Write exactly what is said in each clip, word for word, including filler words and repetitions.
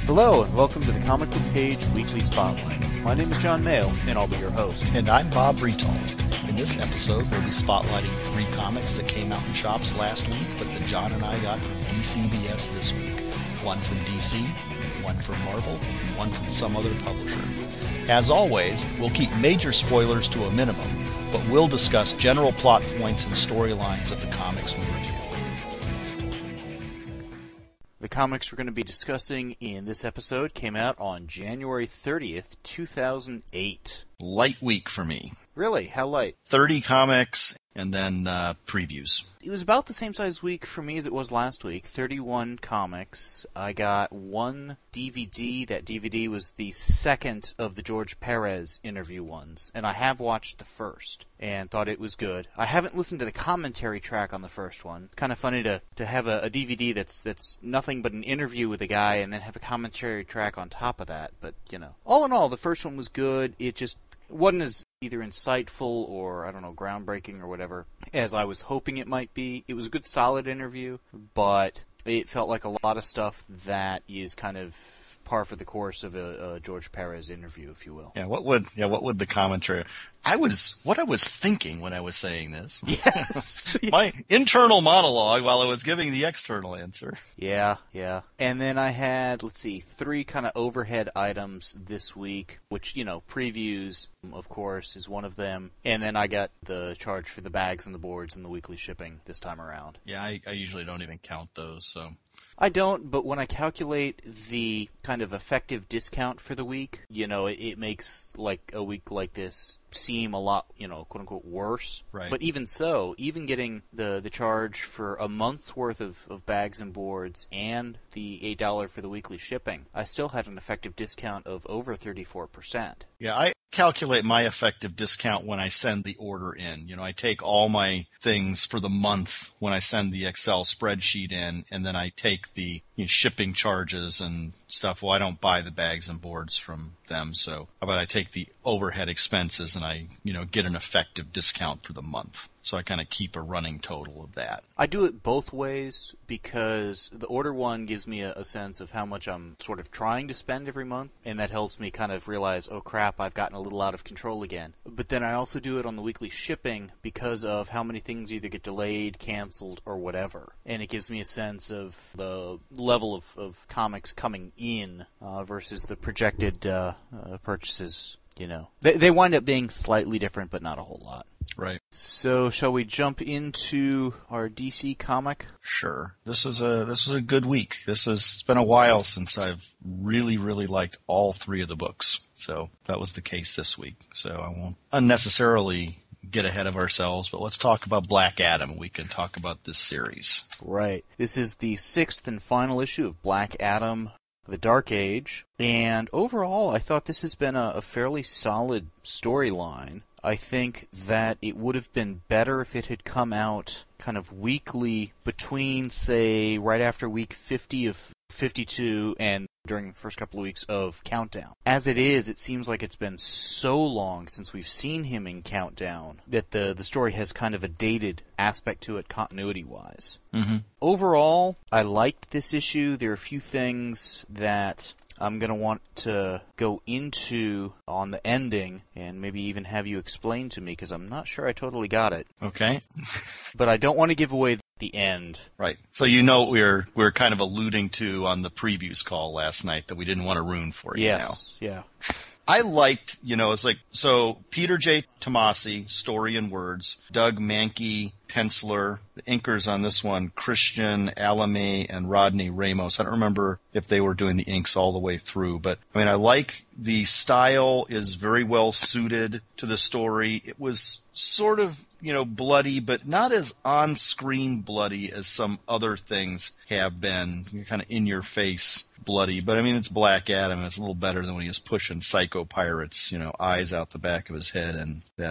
Hello, and welcome to the Comic Book Page Weekly Spotlight. My name is John Mayo, and I'll be your host. And I'm Bob Bretal. In this episode, we'll be spotlighting three comics that came out in shops last week, but that John and I got from D C B S this week. One from D C, one from Marvel, and one from some other publisher. As always, we'll keep major spoilers to a minimum, but we'll discuss general plot points and storylines of the comics we review. The comics we're going to be discussing in this episode came out on January thirtieth, two thousand eight. Light week for me. Really? How light? thirty comics and then uh, previews. It was about the same size week for me as it was last week. thirty-one comics. I got one D V D. That D V D was the second of the George Perez interview ones. And I have watched the first and thought it was good. I haven't listened to the commentary track on the first one. It's kind of funny to, to have a, a D V D that's that's nothing but an interview with a guy and then have a commentary track on top of that. But, you know, all in all, the first one was good. It just wasn't as either insightful or, I don't know, groundbreaking or whatever as I was hoping it might be. It was a good, solid interview, but it felt like a lot of stuff that is kind of par for the course of a, a George Perez interview, if you will. Yeah, what would yeah, what would the commentary? I was what I was thinking when I was saying this. Yes. My internal monologue while I was giving the external answer. Yeah, yeah. And then I had, let's see, three kind of overhead items this week, which, you know, previews, of course, is one of them. And then I got the charge for the bags and the boards and the weekly shipping this time around. Yeah, I, I usually don't even count those, so. I don't, but when I calculate the kind of effective discount for the week, you know, it, it makes like a week like this seem a lot, you know, quote unquote worse. Right. But even so, even getting the, the charge for a month's worth of, of bags and boards and the eight dollars for the weekly shipping, I still had an effective discount of over thirty-four percent. Yeah, I calculate my effective discount when I send the order in. You know, I take all my things for the month when I send the Excel spreadsheet in, and then I take the you know, shipping charges and stuff. Well, I don't buy the bags and boards from them, so but I take the overhead expenses and I, you know, get an effective discount for the month. So I kind of keep a running total of that. I do it both ways because the order one gives me a, a sense of how much I'm sort of trying to spend every month, and that helps me kind of realize, oh crap, I've gotten a little out of control again. But then I also do it on the weekly shipping because of how many things either get delayed, canceled, or whatever. And it gives me a sense of the level of, of comics coming in uh, versus the projected uh, uh, purchases. You know, they they wind up being slightly different, but not a whole lot. Right. So, shall we jump into our D C comic? Sure. This is a this was a good week. This is it's been a while since I've really really liked all three of the books. So that was the case this week. So I won't unnecessarily get ahead of ourselves, but let's talk about Black Adam. We can talk about this series. Right. This is the sixth and final issue of Black Adam, The Dark Age, and overall I thought this has been a, a fairly solid storyline. I think that it would have been better if it had come out kind of weekly between, say, right after week fifty of fifty-two and during the first couple of weeks of Countdown. As it is, it seems like it's been so long since we've seen him in Countdown that the, the story has kind of a dated aspect to it continuity-wise. Mm-hmm. Overall, I liked this issue. There are a few things that I'm going to want to go into on the ending and maybe even have you explain to me because I'm not sure I totally got it. Okay. But I don't want to give away the end. Right. So you know what we're we're kind of alluding to on the previews call last night that we didn't want to ruin for you yes. now. Yeah. I liked, you know, it's like, so Peter J. Tomasi, story and words, Doug Mankey, penciler, the inkers on this one, Christian Alame and Rodney Ramos. I don't remember if they were doing the inks all the way through, but I mean, I like the style is very well suited to the story. It was sort of, you know, bloody, but not as on-screen bloody as some other things have been, kind of in-your-face bloody. But I mean, it's Black Adam. It's a little better than when he was pushing Psycho Pirate's, you know, eyes out the back of his head and that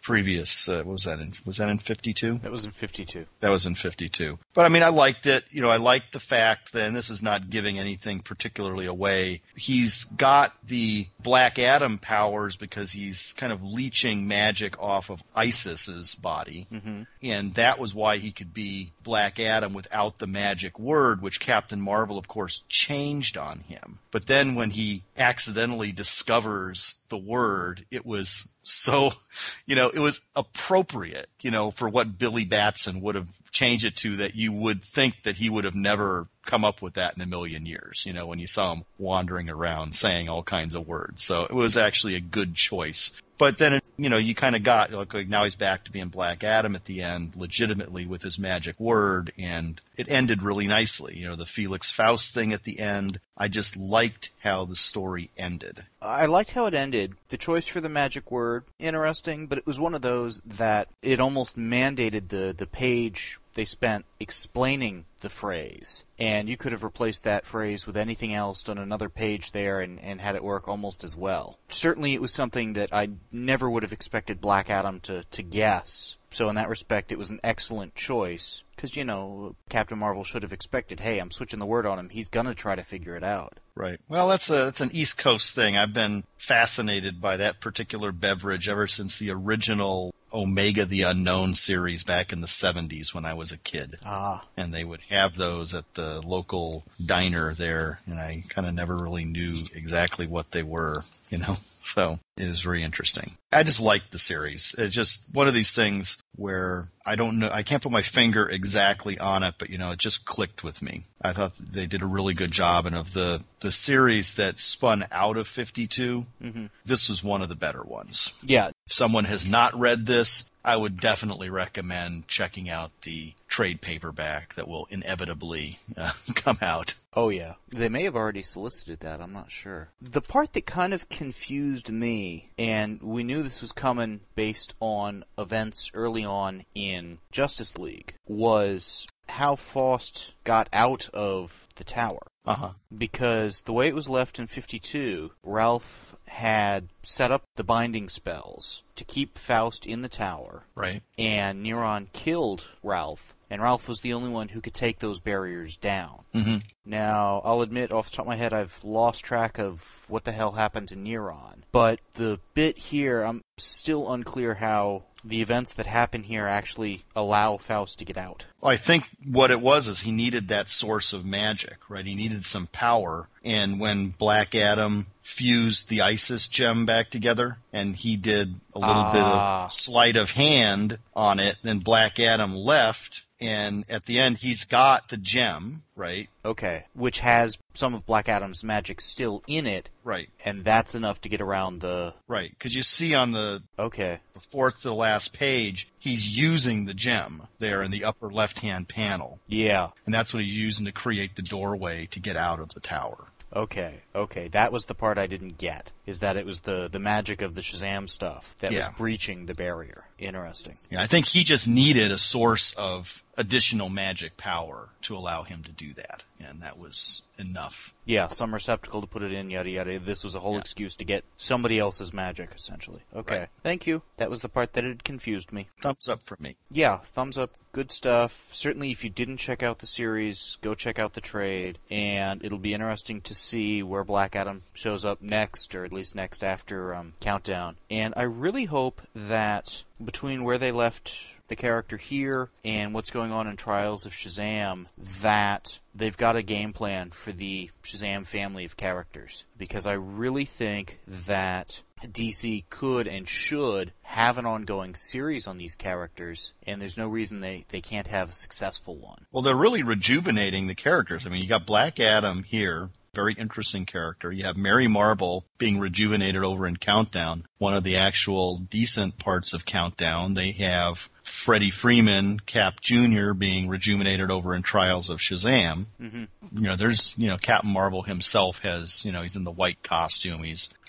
previous, uh, what was that in, was that in fifty-two? That was in fifty-two. That was in fifty-two. But I mean, I liked it. You know, I liked the fact that, and this is not giving anything particularly away, he's got the Black Adam powers because he's kind of leeching magic off of Isis's body. Mm-hmm. And that was why he could be Black Adam without the magic word, which Captain Marvel, of course, changed on him. But then when he accidentally discovers the word, it was so, you know, it was appropriate, you know, for what Billy Batson would have changed it to, that you would think that he would have never come up with that in a million years, you know, when you saw him wandering around saying all kinds of words. So it was actually a good choice. But then, you know, you kind of got, like, now he's back to being Black Adam at the end, legitimately with his magic word, and it ended really nicely. You know, the Felix Faust thing at the end, I just liked how the story ended. I liked how it ended. The choice for the magic word, interesting, but it was one of those that it almost mandated the, the page they spent explaining the phrase. And you could have replaced that phrase with anything else, done another page there, and, and had it work almost as well. Certainly it was something that I never would have expected Black Adam to, to guess. So in that respect, it was an excellent choice. Because, you know, Captain Marvel should have expected, hey, I'm switching the word on him. He's going to try to figure it out. Right. Well, that's a that's an East Coast thing. I've been fascinated by that particular beverage ever since the original Omega the Unknown series back in the seventies when I was a kid. Ah. And they would have those at the local diner there, and I kind of never really knew exactly what they were, you know. So it was very interesting. I just liked the series. It's just one of these things where I don't know, I can't put my finger exactly on it, but, you know, it just clicked with me. I thought they did a really good job, and of the, the series that spun out of fifty-two, mm-hmm. this was one of the better ones. Yeah. If someone has not read this, I would definitely recommend checking out the trade paperback that will inevitably uh, come out. Oh, yeah. They may have already solicited that. I'm not sure. The part that kind of confused me, and we knew this was coming based on events early on in Justice League, was how Faust got out of the tower. Uh-huh. Because the way it was left in fifty-two, Ralph had set up the binding spells to keep Faust in the tower. Right. And Neron killed Ralph, and Ralph was the only one who could take those barriers down. Mm-hmm. Now, I'll admit, off the top of my head, I've lost track of what the hell happened to Neron. But the bit here, I'm still unclear how the events that happen here actually allow Faust to get out. Well, I think what it was is he needed that source of magic, right? He needed some power. And when Black Adam fused the Isis gem back together, and he did a little ah. bit of sleight of hand on it, then Black Adam left, and at the end he's got the gem, right? Okay, which has some of Black Adam's magic still in it. Right. And that's enough to get around the... Right, because you see on the, okay. the fourth to the last page, he's using the gem there in the upper left-hand panel. Yeah. And that's what he's using to create the doorway to get out of the tower. Okay, okay. That was the part I didn't get, is that it was the, the magic of the Shazam stuff that yeah. was breaching the barrier. Interesting. Yeah, I think he just needed a source of additional magic power to allow him to do that, and that was enough. Yeah, some receptacle to put it in, yada yada. This was a whole yeah. excuse to get somebody else's magic, essentially. Okay, right. Thank you. That was the part that had confused me. Thumbs up for me. Yeah, thumbs up. Good stuff. Certainly, if you didn't check out the series, go check out the trade, and it'll be interesting to see where Black Adam shows up next, or at least next after um, Countdown. And I really hope that between where they left the character here and what's going on in Trials of Shazam, that they've got a game plan for the Shazam family of characters. Because I really think that D C could and should have an ongoing series on these characters, and there's no reason they, they can't have a successful one. Well, they're really rejuvenating the characters. I mean, you got Black Adam here, very interesting character. You have Mary Marvel being rejuvenated over in Countdown, one of the actual decent parts of Countdown. They have Freddie Freeman, Cap Junior, being rejuvenated over in Trials of Shazam. Mm-hmm. You know, there's, you know, Captain Marvel himself has, you know, he's in the white costume. He's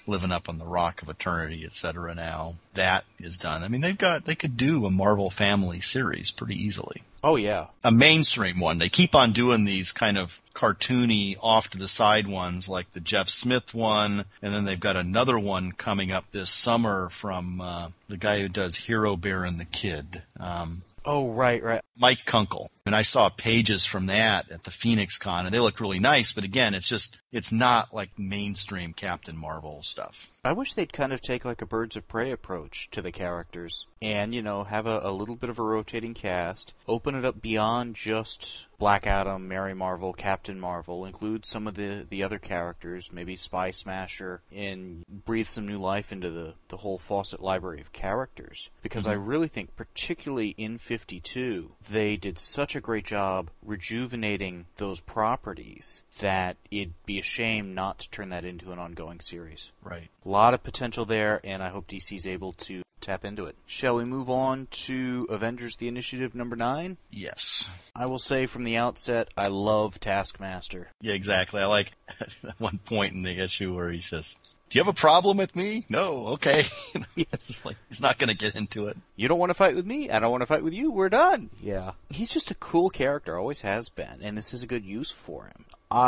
living up on the Rock of Eternity, et cetera. Now that is done. I mean, they've got they could do a Marvel Family series pretty easily. Oh, yeah. A mainstream one. They keep on doing these kind of cartoony, off-to-the-side ones, like the Jeff Smith one, and then they've got another one coming up this summer from uh, the guy who does Hero Bear and the Kid. Um, oh, right, right. Mike Kunkel. And I saw pages from that at the Phoenix Con, and they looked really nice, but again, it's just, it's not like mainstream Captain Marvel stuff. I wish they'd kind of take like a Birds of Prey approach to the characters and, you know, have a, a little bit of a rotating cast, open it up beyond just Black Adam, Mary Marvel, Captain Marvel, include some of the, the other characters, maybe Spy Smasher, and breathe some new life into the, the whole Fawcett library of characters. Because mm-hmm. I really think, particularly in fifty-two, they did such a great job rejuvenating those properties that it'd be a shame not to turn that into an ongoing series. Right. A lot of potential there, and I hope D C's able to tap into it. Shall we move on to Avengers The Initiative number nine? Yes. I will say from the outset, I love Taskmaster. Yeah, exactly. I like at one point in the issue where he says, "Do you have a problem with me?" "No." "Okay." Yes. Like, he's not going to get into it. "You don't want to fight with me? I don't want to fight with you. We're done." Yeah. He's just a cool character, always has been, and this is a good use for him.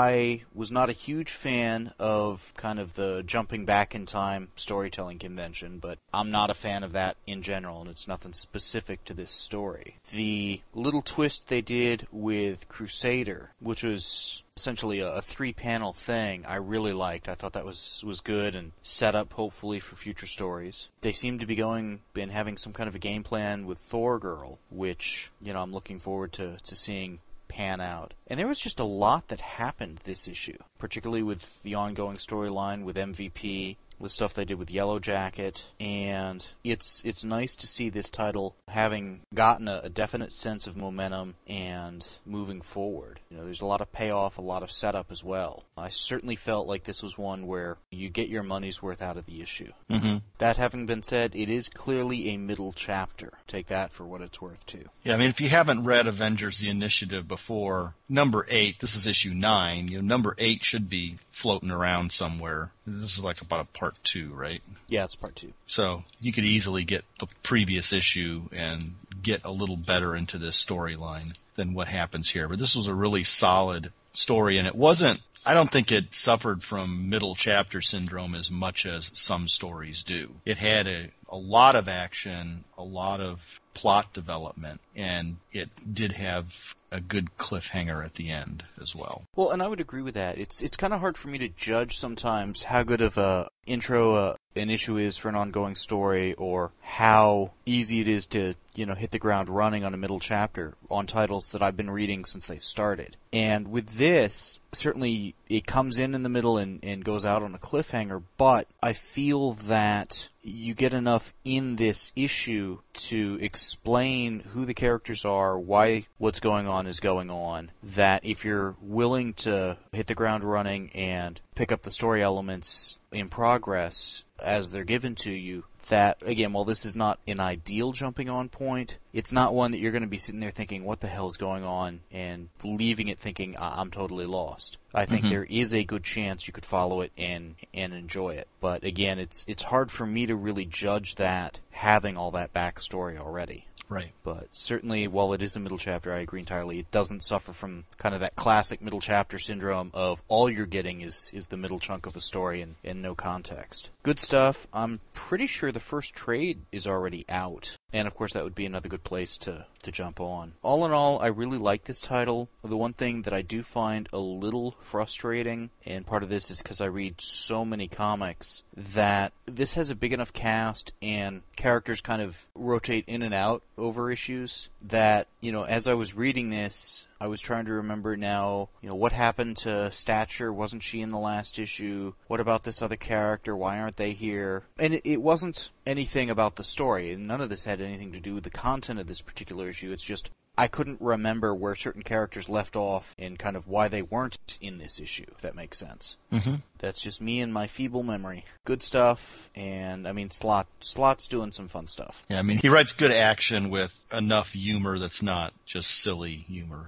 I was not a huge fan of kind of the jumping back in time storytelling convention, but I'm not a fan of that in general, and it's nothing specific to this story. The little twist they did with Crusader, which was essentially a, a three-panel thing, I really liked. I thought that was, was good and set up, hopefully, for future stories. They seem to be going and having some kind of a game plan with Thor Girl, which, you know, I'm looking forward to, to seeing pan out. And there was just a lot that happened this issue, particularly with the ongoing storyline with M V P, the stuff they did with Yellow Jacket, and it's it's nice to see this title having gotten a, a definite sense of momentum and moving forward. You know, there's a lot of payoff, a lot of setup as well. I certainly felt like this was one where you get your money's worth out of the issue. Mm-hmm. That having been said, it is clearly a middle chapter. Take that for what it's worth, too. Yeah, I mean, if you haven't read Avengers The Initiative before, number eight, this is issue nine, you know, number eight should be floating around somewhere. This is like about a part two, right? Yeah, it's part two. So you could easily get the previous issue and get a little better into this storyline than what happens here. But this was a really solid story, and it wasn't, I don't think it suffered from middle chapter syndrome as much as some stories do. It had a, a lot of action, a lot of plot development, and it did have a good cliffhanger at the end as well. Well, and I would agree with that. It's it's kind of hard for me to judge sometimes how good of a intro uh, an issue is for an ongoing story, or how easy it is to, you know, hit the ground running on a middle chapter on titles that I've been reading since they started. And with this, certainly it comes in in the middle and, and goes out on a cliffhanger, but I feel that you get enough in this issue to explain who the characters are, why what's going on is going on, that if you're willing to hit the ground running and pick up the story elements in progress as they're given to you, that, again, while this is not an ideal jumping on point, it's not one that you're going to be sitting there thinking, what the hell is going on, and leaving it thinking, I'm totally lost. I think mm-hmm. there is a good chance you could follow it and and enjoy it. But again, it's it's hard for me to really judge that having all that backstory already. Right. But certainly, while it is a middle chapter, I agree entirely. It doesn't suffer from kind of that classic middle chapter syndrome of all you're getting is, is the middle chunk of a story and, and no context. Good stuff. I'm pretty sure the first trade is already out. And, of course, that would be another good place to, to jump on. All in all, I really like this title. The one thing that I do find a little frustrating, and part of this is because I read so many comics, that this has a big enough cast and characters kind of rotate in and out over issues that, you know, as I was reading this, I was trying to remember now, you know, what happened to Stature? Wasn't she in the last issue? What about this other character? Why aren't they here? And it, it wasn't anything about the story. None of this had anything to do with the content of this particular issue. It's just I couldn't remember where certain characters left off and kind of why they weren't in this issue, if that makes sense. Mm-hmm. That's just me and my feeble memory. Good stuff, and, I mean, Slott, Slott's doing some fun stuff. Yeah, I mean, he writes good action with enough humor that's not just silly humor, you know.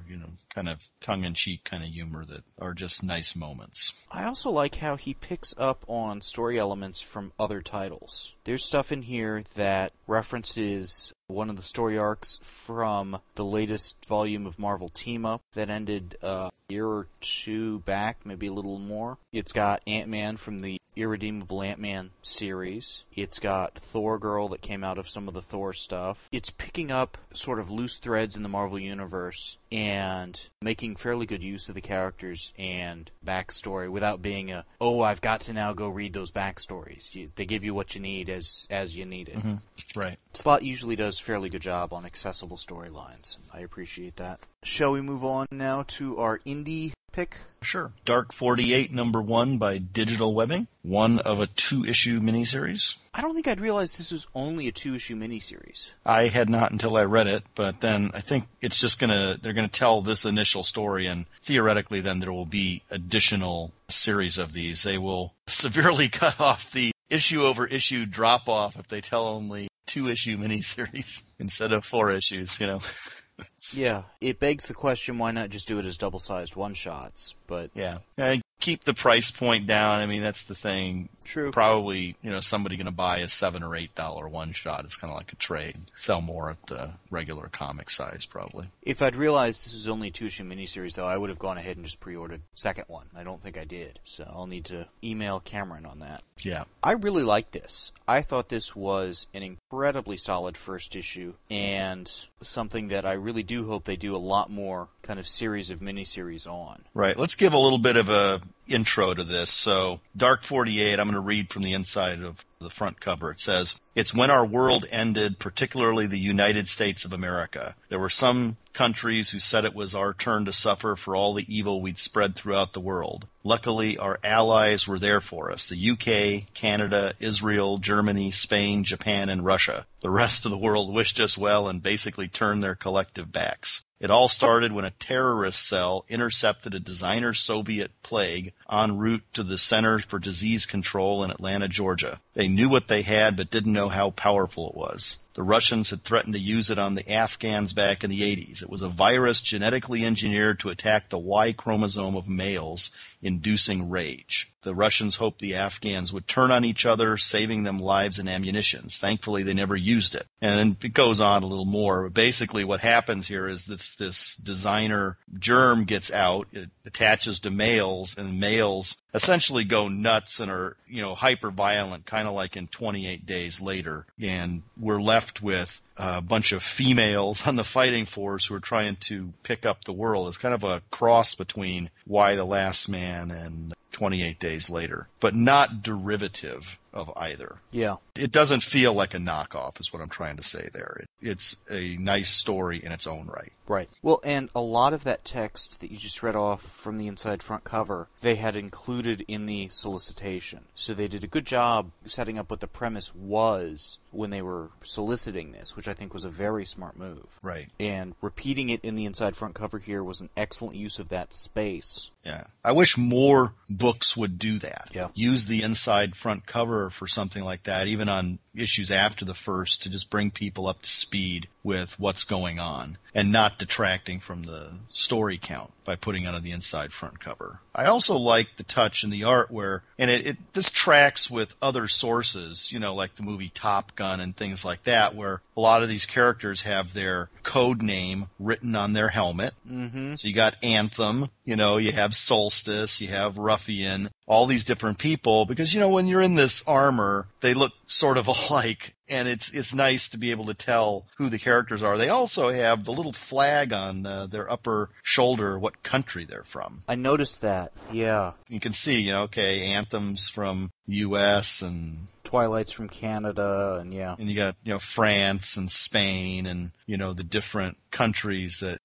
kind of tongue-in-cheek kind of humor that are just nice moments. I also like how he picks up on story elements from other titles. There's stuff in here that references one of the story arcs from the latest volume of Marvel Team Up that ended uh, a year or two back, maybe a little more. It's got Ant-Man from the Irredeemable Ant-Man series. It's got Thor Girl that came out of some of the Thor stuff. It's picking up sort of loose threads in the Marvel Universe and making fairly good use of the characters and backstory without being a, oh, I've got to now go read those backstories. You, they give you what you need as as you need it. Mm-hmm. Right. Slott usually does a fairly good job on accessible storylines. I appreciate that. Shall we move on now to our indie pick? Sure. Dark forty-eight, number one by Digital Webbing, one of a two-issue miniseries. I don't think I'd realized this was only a two-issue miniseries. I had not until I read it, but then I think it's just gonna, they're gonna tell this initial story, and theoretically then there will be additional series of these. They will severely cut off the issue over issue drop-off if they tell only two-issue miniseries instead of four issues, you know. Yeah, it begs the question, why not just do it as double-sized one-shots? But yeah, and keep the price point down. I mean, that's the thing. True. Probably, you know, somebody going to buy a seven or eight dollar one-shot. It's kind of like a trade. Sell more at the regular comic size, probably. If I'd realized this was only a two-issue miniseries, though, I would have gone ahead and just pre-ordered the second one. I don't think I did, so I'll need to email Cameron on that. Yeah. I really liked this. I thought this was an incredibly solid first issue, and something that I really do hope they do a lot more kind of series of miniseries on. Right. Let's give a little bit of a intro to this. So, Dark forty-eight, I'm going to read from the inside of the front cover. It says, "It's when our world ended, particularly the United States of America. There were some countries who said it was our turn to suffer for all the evil we'd spread throughout the world. Luckily, our allies were there for us. The U K, Canada, Israel, Germany, Spain, Japan, and Russia. The rest of the world wished us well and basically turned their collective backs. It all started when a terrorist cell intercepted a designer Soviet plague en route to the Center for Disease Control in Atlanta, Georgia. They knew what they had but didn't know how powerful it was. The Russians had threatened to use it on the Afghans back in the eighties. It was a virus genetically engineered to attack the Y chromosome of males, inducing rage. The Russians hoped the Afghans would turn on each other, saving them lives and ammunitions. Thankfully, they never used it." And then it goes on a little more. Basically, what happens here is this, this designer germ gets out, it attaches to males, and males essentially go nuts and are, you know, hyper-violent, kind of like in twenty-eight Days Later. And we're left with a bunch of females on the fighting force who are trying to pick up the world. It's kind of a cross between Y the Last Man and twenty-eight Days Later, but not derivative of either. Yeah. It doesn't feel like a knockoff is what I'm trying to say there. It, it's a nice story in its own right. Right. Well, and a lot of that text that you just read off from the inside front cover, they had included in the solicitation. So they did a good job setting up what the premise was when they were soliciting this, which I think was a very smart move. Right. And repeating it in the inside front cover here was an excellent use of that space. Yeah. I wish more books would do that. Yeah. Use the inside front cover for something like that, even on issues after the first, to just bring people up to speed with what's going on and not detracting from the story count by putting it on the inside front cover. I also like the touch in the art where, and it, it this tracks with other sources, you know, like the movie Top Gun and things like that, where a lot of these characters have their code name written on their helmet. Mm-hmm. So you got Anthem, you know, you have Solstice, you have Ruffian, all these different people, because, you know, when you're in this armor, they look sort of alike, and it's it's nice to be able to tell who the characters are. They also have the little flag on uh, their upper shoulder, what country they're from. I noticed that, yeah. You can see, you know, okay, Anthem's from the U S and Twilight's from Canada, and yeah. And you got, you know, France and Spain and, you know, the different countries that,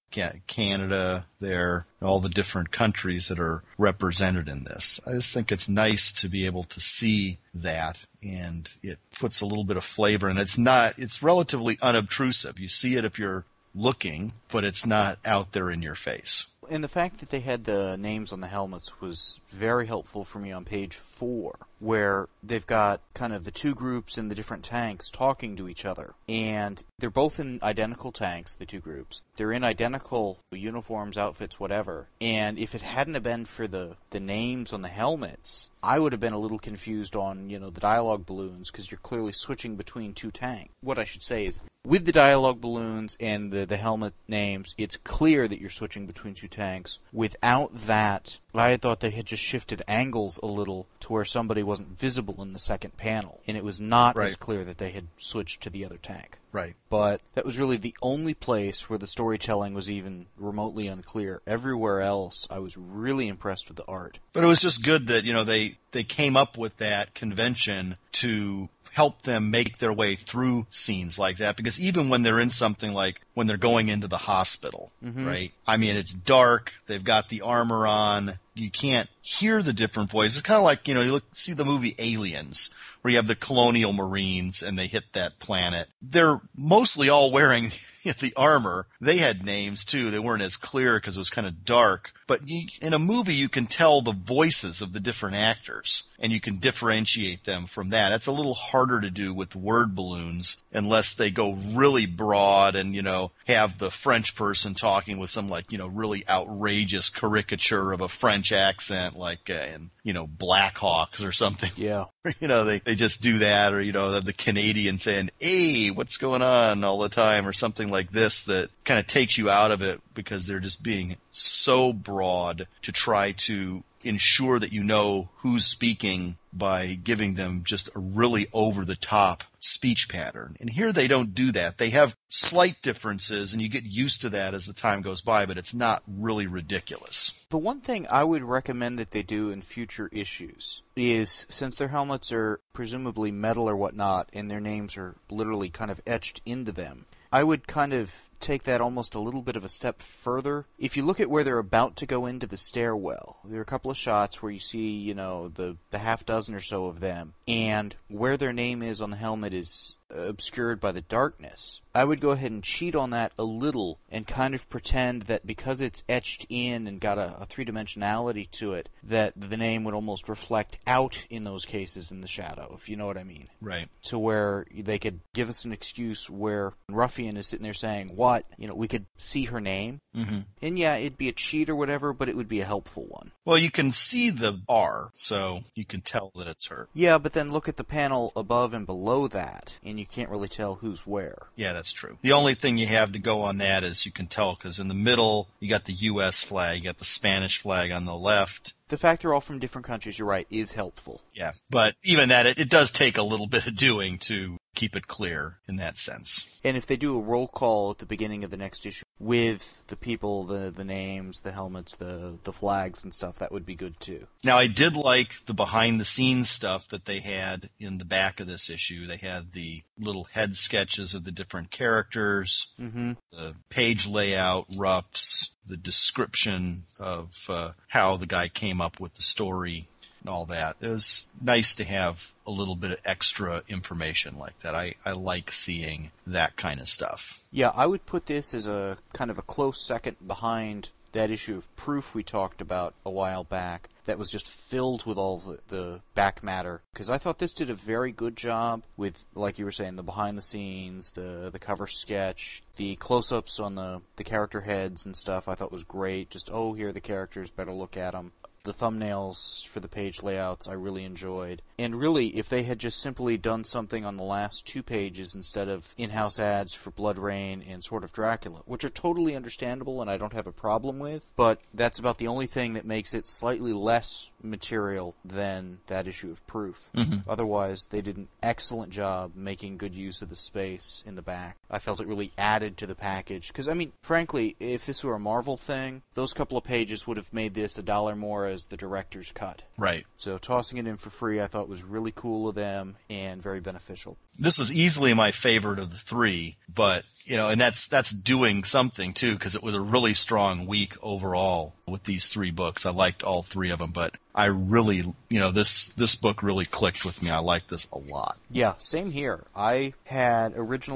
Canada there, all the different countries that are represented in this. I just think it's nice to be able to see that, and it puts a little bit of flavor, and it's not, it's relatively unobtrusive. You see it if you're looking, but it's not out there in your face. And the fact that they had the names on the helmets was very helpful for me on page four, where they've got kind of the two groups in the different tanks talking to each other. And they're both in identical tanks, the two groups. They're in identical uniforms, outfits, whatever. And if it hadn't have been for the, the names on the helmets, I would have been a little confused on, you know, the dialogue balloons, because you're clearly switching between two tanks. What I should say is, with the dialogue balloons and the, the helmet names, it's clear that you're switching between two tanks. Without that, I had thought they had just shifted angles a little to where somebody wasn't visible in the second panel, and it was not Right. as clear that they had switched to the other tank. Right. But that was really the only place where the storytelling was even remotely unclear. Everywhere else, I was really impressed with the art. But it was just good that, you know, they, they came up with that convention to help them make their way through scenes like that, because even when they're in something like when they're going into the hospital, Mhm. right? I mean, it's dark, they've got the armor on, you can't hear the different voices. It's kind of like, you know, you look, see the movie Aliens, where you have the colonial marines and they hit that planet. They're mostly all wearing the armor. They had names too. They weren't as clear because it was kind of dark. But you, in a movie, you can tell the voices of the different actors, and you can differentiate them from that. It's a little harder to do with word balloons unless they go really broad and, you know, have the French person talking with some, like, you know, really outrageous caricature of a French accent, like uh, in, you know, Blackhawks or something. Yeah. You know, they, they just do that, or, you know, the Canadian saying, hey, what's going on all the time, or something like this that kind of takes you out of it because they're just being so broad to try to ensure that you know who's speaking by giving them just a really over-the-top speech pattern. And here they don't do that. They have slight differences, and you get used to that as the time goes by, but it's not really ridiculous. The one thing I would recommend that they do in future issues is, since their helmets are presumably metal or whatnot, and their names are literally kind of etched into them, I would kind of take that almost a little bit of a step further. If you look at where they're about to go into the stairwell, there are a couple of shots where you see, you know, the, the half dozen or so of them, and where their name is on the helmet is obscured by the darkness. I would go ahead and cheat on that a little and kind of pretend that because it's etched in and got a, a three-dimensionality to it, that the name would almost reflect out in those cases in the shadow, if you know what I mean. Right. To where they could give us an excuse where Ruffian is sitting there saying, what? You know, we could see her name. Mm-hmm. And yeah, it'd be a cheat or whatever, but it would be a helpful one. Well, you can see the R, so you can tell that it's her. Yeah, but then look at the panel above and below that, and you can't really tell who's where. Yeah, that's true. The only thing you have to go on that is you can tell, because in the middle, you got the U S flag, you got the Spanish flag on the left. The fact they're all from different countries, you're right, is helpful. Yeah, but even that, it, it does take a little bit of doing to keep it clear in that sense. And if they do a roll call at the beginning of the next issue with the people, the the names, the helmets, the, the flags and stuff, that would be good too. Now, I did like the behind-the-scenes stuff that they had in the back of this issue. They had the little head sketches of the different characters, Mm-hmm. the page layout, roughs, the description of uh, how the guy came up with the story, and all that. It was nice to have a little bit of extra information like that. I, I like seeing that kind of stuff. Yeah, I would put this as a kind of a close second behind that issue of Proof we talked about a while back that was just filled with all the, the back matter. Because I thought this did a very good job with, like you were saying, the behind the scenes, the the cover sketch, the close-ups on the, the character heads and stuff I thought was great. Just, oh, here are the characters, better look at them. The thumbnails for the page layouts I really enjoyed. And really, if they had just simply done something on the last two pages instead of in-house ads for Blood Rain and Sword of Dracula, which are totally understandable and I don't have a problem with, but that's about the only thing that makes it slightly less material than that issue of Proof. Mm-hmm. Otherwise, they did an excellent job making good use of the space in the back. I felt it really added to the package. Because, I mean, frankly, if this were a Marvel thing, those couple of pages would have made this a dollar more as the director's cut. Right. So tossing it in for free I thought was really cool of them and very beneficial. This was easily my favorite of the three, but, you know, and that's that's doing something, too, because it was a really strong week overall with these three books. I liked all three of them, but I really, you know, this this book really clicked with me. I liked this a lot. Yeah, same here. I had originally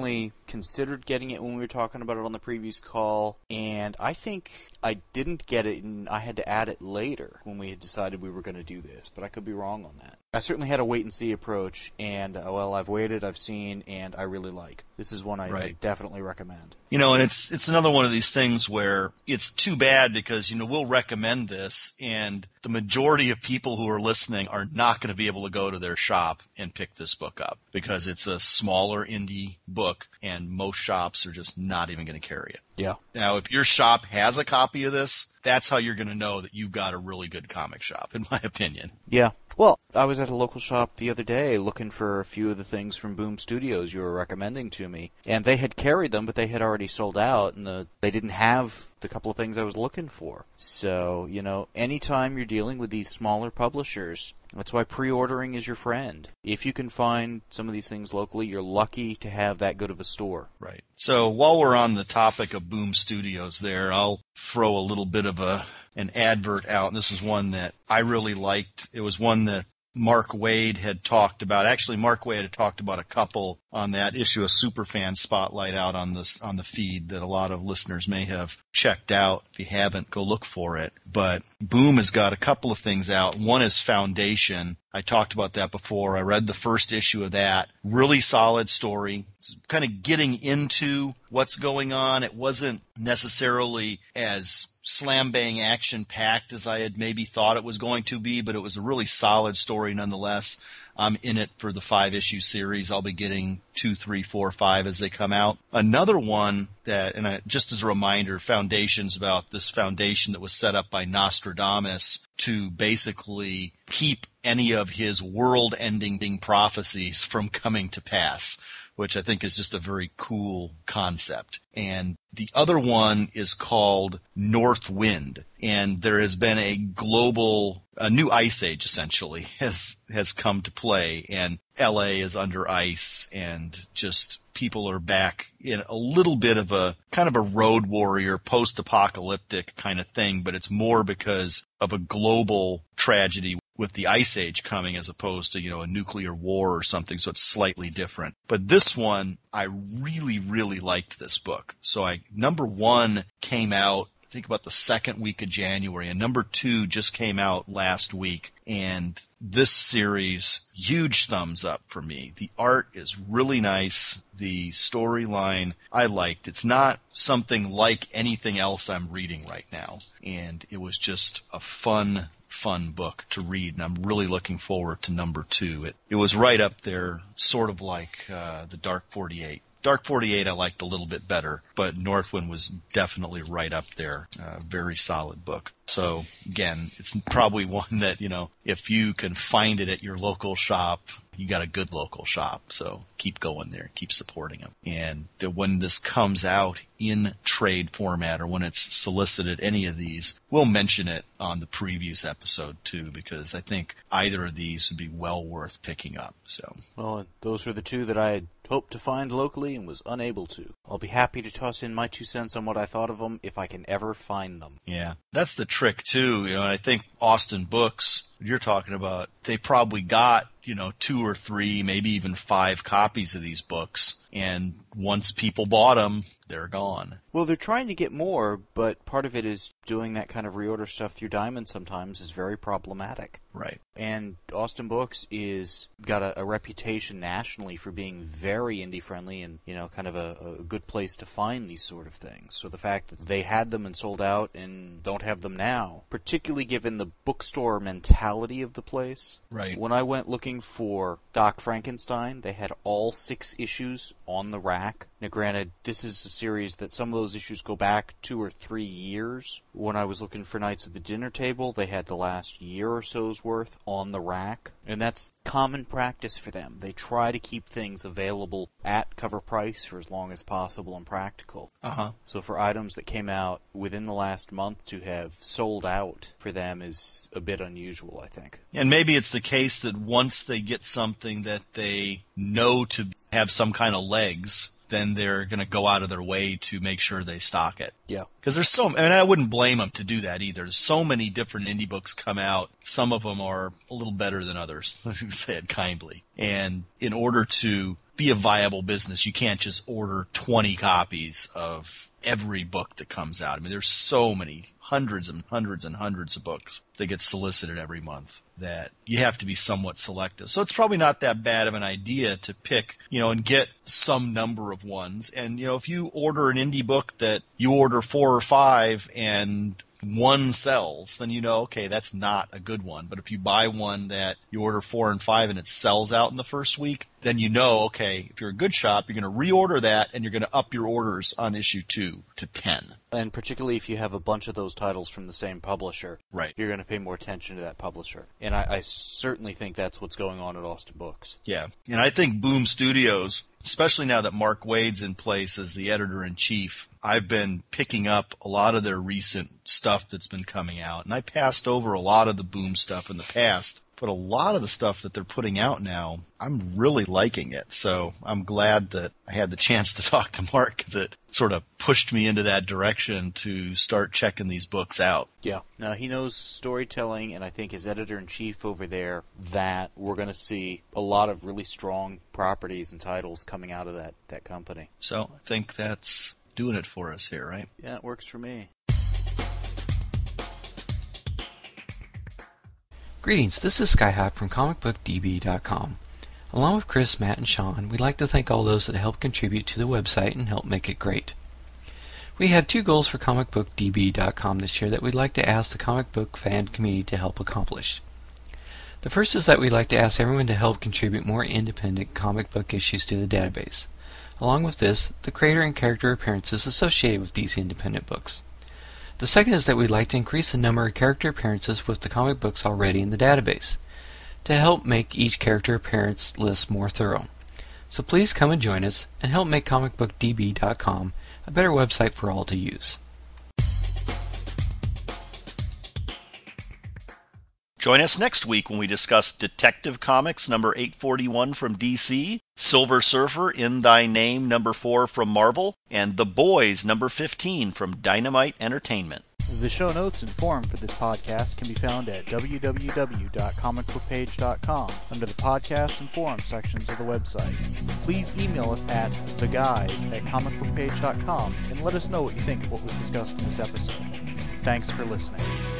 considered getting it when we were talking about it on the previous call, and I think I didn't get it, and I had to add it later when we had decided we were going to do this, but I could be wrong on that. I certainly had a wait-and-see approach, and, uh, well, I've waited, I've seen, and I really like. This is one I, right. I definitely recommend. You know, and it's it's another one of these things where it's too bad because, you know, we'll recommend this, and the majority of people who are listening are not going to be able to go to their shop and pick this book up because it's a smaller indie book, and most shops are just not even going to carry it. Yeah. Now, if your shop has a copy of this, that's how you're going to know that you've got a really good comic shop, in my opinion. Yeah. Well, I was at a local shop the other day looking for a few of the things from Boom Studios you were recommending to me, and they had carried them, but they had already sold out, and the, they didn't have the couple of things I was looking for. So, you know, anytime you're dealing with these smaller publishers, that's why pre-ordering is your friend. If you can find some of these things locally, you're lucky to have that good of a store. Right. So while we're on the topic of Boom Studios there, I'll throw a little bit of a an advert out. And this is one that I really liked. It was one that Mark Wade had talked about. Actually, Mark Wade had talked about a couple on that issue of Superfan Spotlight out on this on the feed that a lot of listeners may have checked out. If you haven't, go look for it. But Boom has got a couple of things out. One is Foundation. I talked about that before. I read the first issue of that. Really solid story. It's kind of getting into what's going on. It wasn't necessarily as slam-bang action-packed as I had maybe thought it was going to be, but it was a really solid story nonetheless. I'm in it for the five-issue series. I'll be getting two, three, four, five as they come out. Another one that, and I, just as a reminder, Foundation's about this foundation that was set up by Nostradamus to basically keep any of his world-ending prophecies from coming to pass, which I think is just a very cool concept. And the other one is called North Wind, and there has been a global, a new ice age essentially has has come to play, and L A is under ice, and just people are back in a little bit of a kind of a road warrior, post-apocalyptic kind of thing, but it's more because of a global tragedy with the ice age coming as opposed to, you know, a nuclear war or something, so it's slightly different. But this one, I really, really liked this book. So I, number one came out, I think about the second week of January, and number two just came out last week. And this series, huge thumbs up for me. The art is really nice. The storyline I liked. It's not something like anything else I'm reading right now. And it was just a fun, fun book to read, and I'm really looking forward to number two. It, it was right up there, sort of like uh, the Dark forty-eight. Dark forty-eight I liked a little bit better, but Northwind was definitely right up there. Uh, very solid book. So, again, it's probably one that, you know, if you can find it at your local shop, you got a good local shop. So keep going there. Keep supporting them. And the, when this comes out in trade format or when it's solicited, any of these, we'll mention it on the previews episode too, because I think either of these would be well worth picking up. So, well, those are the two that I had hoped to find locally and was unable to. I'll be happy to toss in my two cents on what I thought of them if I can ever find them. Yeah, that's the trick too. You know, and I think Austin Books, you're talking about, they probably got, you know, two or three, maybe even five copies of these books. And once people bought them, they're gone. Well, they're trying to get more, but part of it is doing that kind of reorder stuff through Diamond sometimes is very problematic. Right. And Austin Books is got a, a reputation nationally for being very indie-friendly and, you know, kind of a, a good place to find these sort of things. So the fact that they had them and sold out and don't have them now, particularly given the bookstore mentality of the place. Right. When I went looking for Doc Frankenstein, they had all six issues on the rack. Now, granted, this is a series that some of those issues go back two or three years. When I was looking for Knights of the Dinner Table, they had the last year or so's worth on the rack. And that's common practice for them. They try to keep things available at cover price for as long as possible and practical. Uh-huh. So for items that came out within the last month to have sold out for them is a bit unusual, I think. And maybe it's the case that once they get something that they know to have some kind of legs, then they're going to go out of their way to make sure they stock it. Yeah. Because there's so, and I wouldn't blame them to do that either. There's so many different indie books come out. Some of them are a little better than others, let's say it kindly. And in order to be a viable business, you can't just order twenty copies of every book that comes out. I mean, there's so many, hundreds and hundreds and hundreds of books that get solicited every month that you have to be somewhat selective. So it's probably not that bad of an idea to pick, you know, and get some number of ones. And, you know, if you order an indie book that you order four or five and one sells, then you know, okay, that's not a good one. But if you buy one that you order four and five and it sells out in the first week, then you know, okay, if you're a good shop, you're going to reorder that and you're going to up your orders on issue two to ten. And particularly if you have a bunch of those titles from the same publisher, right, you're going to pay more attention to that publisher. And I, I certainly think that's what's going on at Austin Books. Yeah. And I think Boom Studios, especially now that Mark Waid's in place as the editor-in-chief, I've been picking up a lot of their recent stuff that's been coming out. And I passed over a lot of the Boom stuff in the past. But a lot of the stuff that they're putting out now, I'm really liking it. So I'm glad that I had the chance to talk to Mark because it sort of pushed me into that direction to start checking these books out. Yeah. Now, he knows storytelling, and I think as editor-in-chief over there, that we're going to see a lot of really strong properties and titles coming out of that, that company. So I think that's doing it for us here, right? Yeah, it works for me. Greetings, this is Skyhawk from comic book d b dot com. Along with Chris, Matt, and Sean, we'd like to thank all those that help contribute to the website and help make it great. We have two goals for comic book d b dot com this year that we'd like to ask the comic book fan community to help accomplish. The first is that we'd like to ask everyone to help contribute more independent comic book issues to the database. Along with this, the creator and character appearances associated with these independent books. The second is that we'd like to increase the number of character appearances with the comic books already in the database, to help make each character appearance list more thorough. So please come and join us, and help make comic book d b dot com a better website for all to use. Join us next week when we discuss Detective Comics number eight forty-one from D C, Silver Surfer In Thy Name number four from Marvel, and The Boys number fifteen from Dynamite Entertainment. The show notes and forum for this podcast can be found at w w w dot comic book page dot com under the podcast and forum sections of the website. Please email us at the guys at comic book page dot com and let us know what you think of what was discussed in this episode. Thanks for listening.